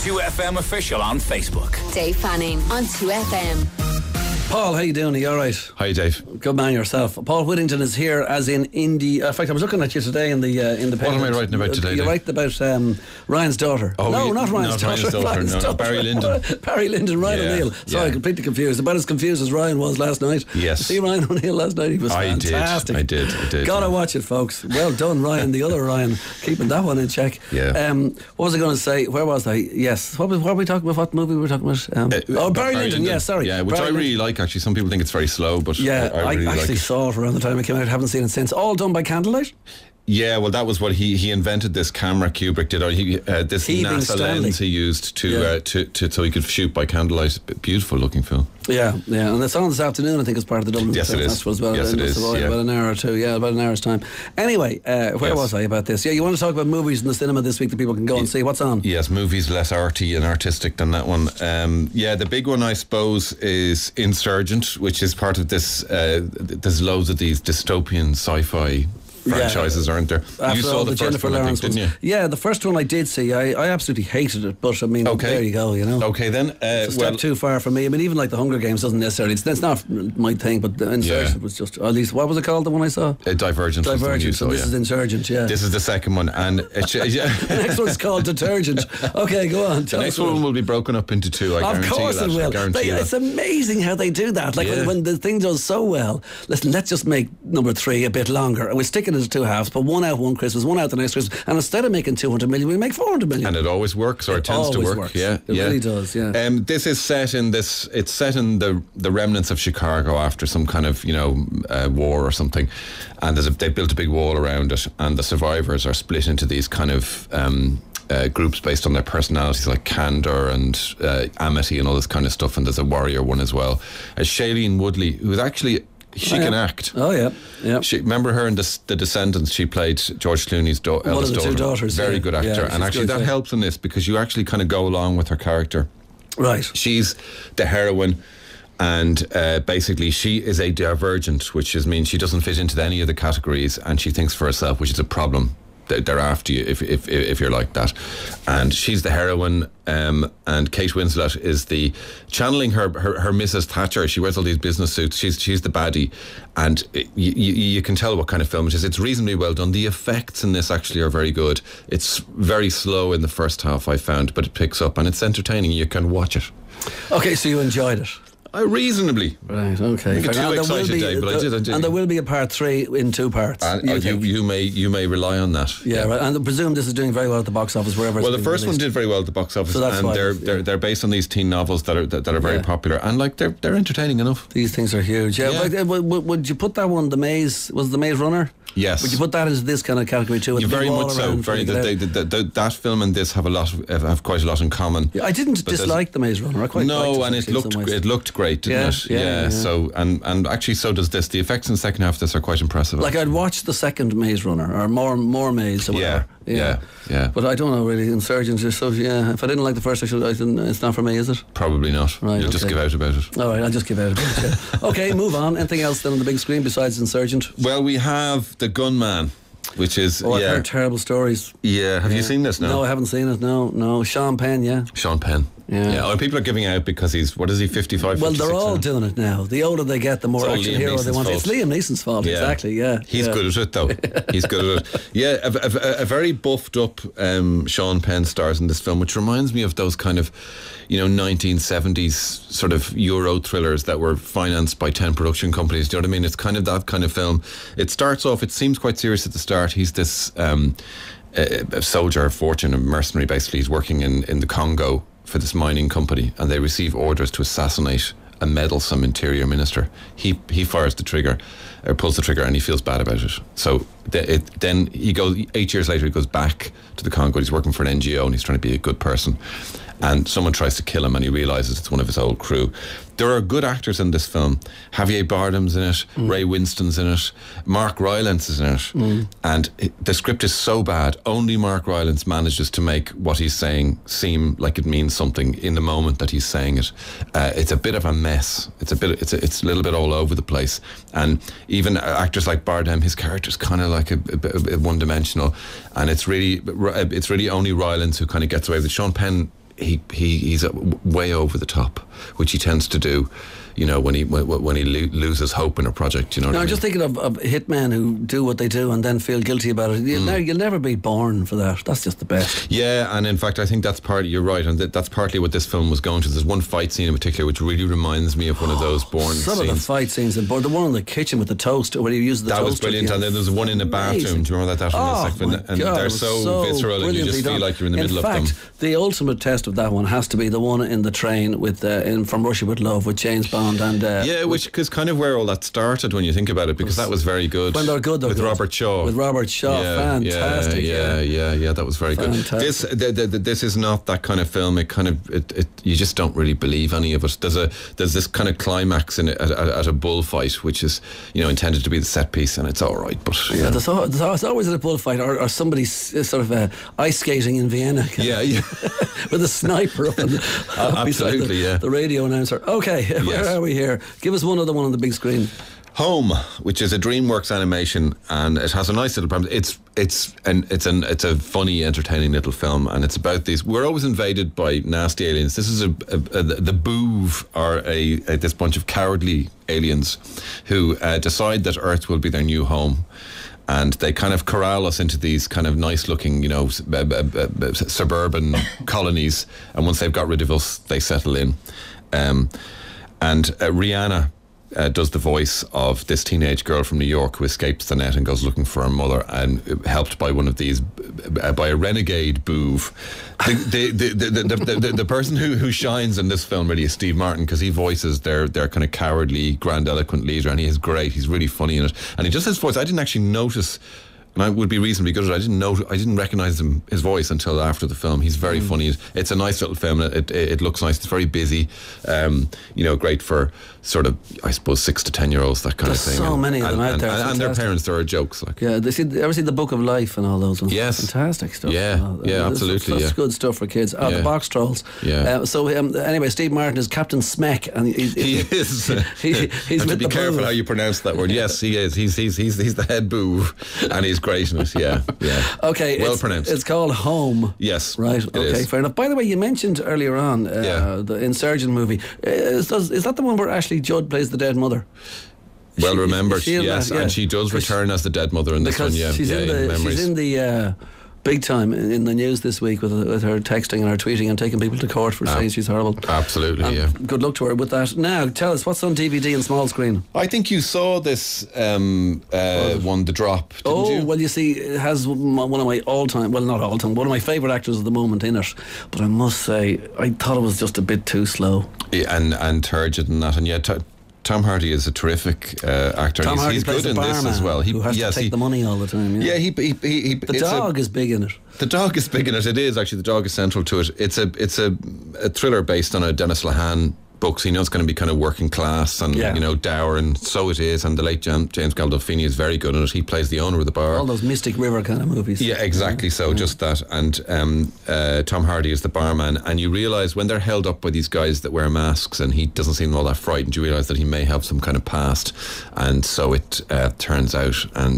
2FM official on Facebook. Dave Fanning on 2FM. Paul, how you doing? Are you all right? Hi, Dave. Good man yourself. Paul Whittington is here, as in Indy. In fact, I was looking at you today in the paper. What am I writing about today? You're writing about Ryan's daughter. Oh, no, not Ryan's daughter. Ryan's daughter. Barry Lyndon. Barry Lyndon, Ryan O'Neill. Sorry, completely confused. About as confused as Ryan was last night. Yes. See Ryan O'Neill last night? He was fantastic. I did. Gotta watch it, folks. Well done, Ryan. The other Ryan, keeping that one in check. Yeah. What was I going to say? Where was I? Yes. What were we talking about? What movie were we talking about? Barry Lyndon. Yeah, sorry. Yeah, which I really like, actually. Some people think it's very slow, but I really actually saw it around the time it came out. Haven't seen it since. All done by candlelight. Yeah, well, that was what he invented. This camera Kubrick did. This NASA lens he used to so he could shoot by candlelight. Beautiful looking film. Yeah, and it's on this afternoon. I think as part of the Dublin Film Festival as well. Yes, it is. About an hour or two. Yeah, about an hour's time. Anyway, where was I about this? Yeah, you want to talk about movies in the cinema this week that people can go and see. What's on? Yes, movies less arty and artistic than that one. The big one, I suppose, is Insurgent, which is part of this. There's loads of these dystopian sci-fi franchises, aren't there? After you saw the Jennifer first one, Lawrence didn't you? Yeah, the first one I did see. I absolutely hated it, but I mean, there you go, you know. Okay, then. It's a step too far for me. I mean, even like the Hunger Games doesn't necessarily. That's not my thing, but the Insurgent was just. At least, what was it called? The one I saw. Divergent. Divergent. So this is Insurgent. Yeah. This is the second one, and the next one's called Detergent. Okay, go on. The next one will be broken up into two. I guarantee you that. Of course it will. It's amazing how they do that. Like when the thing does so well. Listen, let's just make number 3 a bit longer. We're sticking it as 2 halves, but one out one Christmas, one out the next Christmas, and instead of making 200 million, we make 400 million. And it always works, or it tends to work. Works. Yeah, it really does. Yeah. This is set in this. It's set in the remnants of Chicago after some kind of war or something, and they built a big wall around it, and the survivors are split into these kind of. Groups based on their personalities, like Candor and Amity and all this kind of stuff, and there's a warrior one as well. Shailene Woodley, who is actually she can act. Oh yeah. Remember her in the Descendants? She played George Clooney's eldest daughter. 2 daughters. Very good actor, and actually that helps in this because you actually kind of go along with her character. Right. She's the heroine. And basically she is a divergent, which means she doesn't fit into any of the categories, and she thinks for herself, which is a problem. They're after you if you're like that. And she's the heroine, and Kate Winslet is the channeling her Mrs. Thatcher. She wears all these business suits. She's the baddie, and you can tell what kind of film it is. It's reasonably well done. The effects in this actually are very good. It's very slow in the first half, I found, but it picks up and it's entertaining. You can watch it. Okay, so you enjoyed it. Reasonably. Right, okay. I get too excited, Dave, but I did. And there will be a part 3 in 2 parts. You may rely on that. Yeah, right. And I presume this is doing very well at the box office wherever. Well, the first one did very well at the box office, so that's and they're based on these teen novels that are very popular, and like they're entertaining enough. These things are huge. Yeah. Would you put that one, The Maze? Was The Maze Runner? Yes. Would you put that into this kind of category too? Very much so. That film and this have quite a lot in common. Yeah, I didn't dislike The Maze Runner. I quite liked it. And it looked great, didn't it? Yeah. So and actually so does this. The effects in the second half of this are quite impressive. Like I'd watch the second Maze Runner or more Maze or whatever. Yeah. But I don't know really. Insurgents or so. Yeah. If I didn't like the first, it's not for me, is it? Probably not. Right. You'll just give out about it. All right. I'll just give out about it. Yeah. Okay. Move on. Anything else then on the big screen besides Insurgent? Well, we have The Gunman, which is I've heard terrible stories. Yeah. Have you seen this now? No, I haven't seen it. No. Sean Penn. Yeah. Sean Penn. Yeah. Oh, people are giving out because he's 55? Well, they're all doing it now. The older they get, the more action hero they want. It's Liam Neeson's fault. Yeah. Exactly. Yeah. He's good at it though. He's good at it. Yeah, a very buffed up Sean Penn stars in this film, which reminds me of those kind of 1970s sort of Euro thrillers that were financed by 10 production companies. Do you know what I mean? It's kind of that kind of film. It starts off, it seems quite serious at the start. He's this a soldier of fortune, a mercenary basically. He's working in the Congo for this mining company, and they receive orders to assassinate a meddlesome interior minister. He fires the trigger, or pulls the trigger, and he feels bad about it. So then he goes, 8 years later, he goes back to the Congo. He's working for an NGO, and he's trying to be a good person. And someone tries to kill him, and he realises it's one of his old crew. There are good actors in this film. Javier Bardem's in it, Ray Winston's in it, Mark Rylance is in it, and the script is so bad, only Mark Rylance manages to make what he's saying seem like it means something in the moment that he's saying it. It's a bit of a mess. It's a little bit all over the place, and even actors like Bardem, his character's kind of like a one-dimensional, and it's really only Rylance who kind of gets away with it. Sean Penn he's way over the top, which he tends to do. You know, when he loses hope in a project, you know. No, I'm just thinking of hitmen who do what they do and then feel guilty about it. You'll never be born for that. That's just the best. Yeah, and in fact, I think that's you're right, and that's partly what this film was going to. There's one fight scene in particular which really reminds me of one of those Bourne Some scenes. of the fight scenes, the one in the kitchen with the toast, where he uses the toaster. That was brilliant, and then there's one in the bathroom. Do you remember that? And God, they're so visceral, and you just feel like you're in the middle of them. In fact, the ultimate test of that one has to be the one in the train with From Russia with Love with James Bond and which is kind of where all that started when you think about it, because that was very good. When they're good, with good. Robert Shaw. With Robert Shaw, fantastic. Yeah, that was very fantastic. good. This is not that kind of film. It kind of you just don't really believe any of it. There's this kind of climax in it at a bullfight, which is intended to be the set piece, and it's all right. But there's always a bullfight or somebody sort of ice skating in Vienna. Yeah. With a sniper up absolutely, the radio announcer. Okay, where are we here? Give us one other one on the big screen. Home, which is a DreamWorks animation, and it has a nice little premise. It's a funny, entertaining little film, and it's about these. We're always invaded by nasty aliens. This is the Boov are this bunch of cowardly aliens who decide that Earth will be their new home. And they kind of corral us into these kind of nice-looking, suburban colonies. And once they've got rid of us, they settle in. And Rihanna does the voice of this teenage girl from New York who escapes the net and goes looking for her mother, and helped by one of these, by a renegade Boov. The person who shines in this film really is Steve Martin, because he voices their kind of cowardly, grandiloquent leader, and he is great. He's really funny in it, and he just his voice. I didn't actually notice. And I would be reasonably good at it. I didn't recognise his voice until after the film. He's very funny. It's a nice little film. It looks nice. It's very busy. Great for sort of, I suppose, 6 to 10 year olds, that kind There's of thing. So many of them out there. And their parents, there are jokes like. Yeah, ever see The Book of Life and all those ones? Yes. Fantastic stuff. Yeah, absolutely. Such good stuff for kids. The Box Trolls. Yeah. Anyway, Steve Martin is Captain Smek, and he is. He's have with to be careful how you pronounce that word. Yes, he is. He's the head Boov, and he's great in it. Yeah. Okay. Well pronounced. It's called Home. Yes. Right. Okay. Fair enough. By the way, you mentioned earlier on the Insurgent movie. Is that the one where Ashley Judd plays the dead mother? Well remembered. Yes, and she does return as the dead mother in this one. Yeah, she's in the big time in the news this week with her texting and her tweeting and taking people to court for saying she's horrible. Absolutely, Good luck to her with that. Now, tell us, what's on DVD and small screen? I think you saw this one, The Drop, didn't you? Well, you see, it has one of my all-time, well, not all-time, one of my favourite actors at the moment in it. But I must say, I thought it was just a bit too slow. Yeah, and turgid and that, and yet Tom Hardy is a terrific actor. Tom Hardy he's plays good in this as well. Who has to take the money all the time. Yeah, the dog is big in it. The dog is big in it. It is actually. The dog is central to it. It's a thriller based on a Dennis Lehane book, so you know it's going to be kind of working class and dour, and so it is. And the late James Gandolfini is very good in it. He plays the owner of the bar. All those Mystic River kind of movies. Yeah, exactly. So just that, and Tom Hardy is the barman, and you realise when they're held up by these guys that wear masks, and he doesn't seem all that frightened. You realise that he may have some kind of past, and so it turns out. And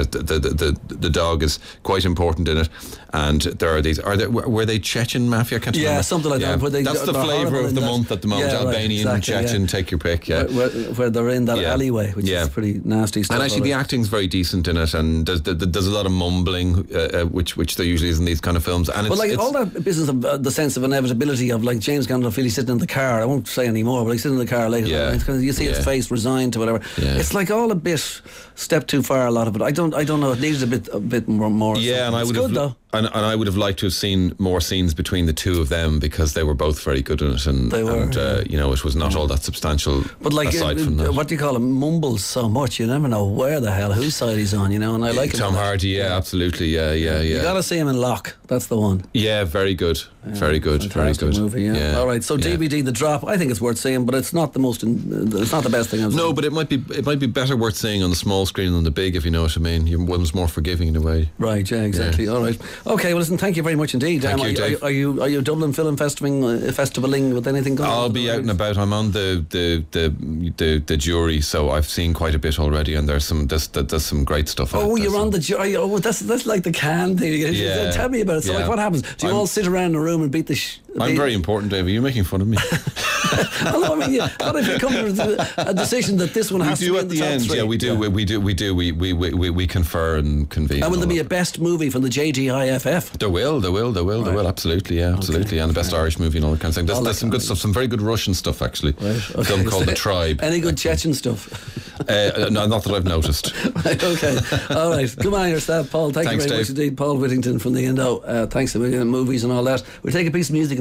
the dog is quite important in it. And there are these. Were they Chechen mafia? I can't remember. Something like that. That's the flavour of the month at the moment. Albanian, right, exactly, Chechen, take your pick. Yeah, where they're in that alleyway, which is pretty nasty stuff. And actually, the acting's very decent in it, and there's a lot of mumbling, which there usually is in these kind of films. And it's all that business of the sense of inevitability of like James Gandolfini sitting in the car. I won't say any more, but he's sitting in the car later. Yeah. You see his face resigned to whatever. Yeah. It's like all a bit step too far. A lot of it. I don't know. It needed a bit more. Yeah, and I would have. Though. And I would have liked to have seen more scenes between the two of them, because they were both very good in it, and they were. It was not all that substantial. But like, aside from that, what do you call him? Mumbles so much, you never know where the hell whose side he's on. And I like Tom Hardy. Absolutely. You got to see him in Locke. That's the one. Yeah, very good. Very good. Very good movie. Yeah. All right. So DVD, The Drop. I think it's worth seeing, but it's not the most. It's not the best thing I've seen. No, but it might be better worth seeing on the small screen than the big, if you know what I mean. One's more forgiving in a way. Right. Yeah. Exactly. Yeah. All right. Okay. Well, listen. Thank you very much indeed. Thank you, Dave. Are you Dublin Film Festivaling with anything going on? I'll be out and about. I'm on the jury, so I've seen quite a bit already, and there's some great stuff. Oh, you're on the jury. Oh, that's like the Cannes thing. Yeah. Tell me about So like, what happens? Do you all sit around in a room and beat the? I'm very important, Dave. Are you making fun of me? Well, I mean, what if you come to a decision that this one has to be at the end? Yeah, we do. We confer and convene. And will there be a best movie from the JGIFF? There will. Absolutely, absolutely. And the best Irish movie and all that kind of thing. There's some good stuff, some very good Russian stuff actually. Right. Okay. A film called The Tribe. Any good Chechen stuff? No, not that I've noticed. Right, okay. All right. Come on, yourself, Paul. Thanks you very much indeed. Paul Whittington from the Indo. Thanks a million, movies and all that. We'll take a piece of music.